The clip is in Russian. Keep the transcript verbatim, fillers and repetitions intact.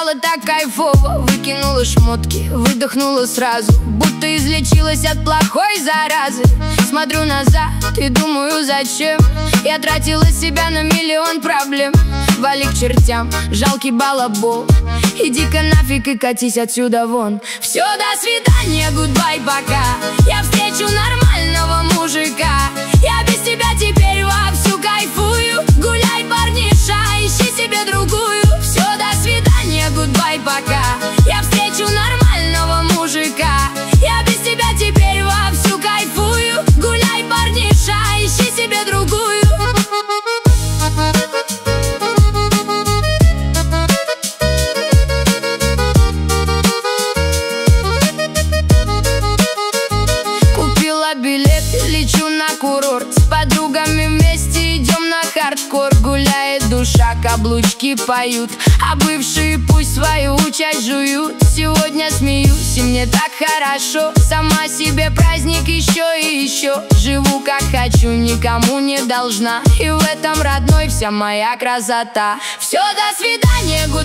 стало так кайфово. Выкинула шмотки, выдохнула сразу, будто излечилась от плохой заразы. Смотрю назад и думаю, зачем я тратила себя на миллион проблем. Вали к чертям, жалкий балабол, иди-ка нафиг и катись отсюда вон. Все, до свидания, гудбай, пока. Я встречу нормального мужика. Я без тебя теперь вовсю кайфую. Гуляй, парниша, ищи себе другую. Все, до свидания, гудбай, пока. Я встречу нормального мужика. Я без тебя теперь вовсю кайфую. Гуляй, парниша, ищи себе другую. Билет, лечу на курорт, с подругами вместе идем на хардкор. Гуляет душа, каблучки поют, а бывшие пусть свою часть жуют. Сегодня смеюсь, и мне так хорошо. Сама себе праздник еще и еще. Живу как хочу, никому не должна, и в этом, родной, вся моя красота. Все, до свидания,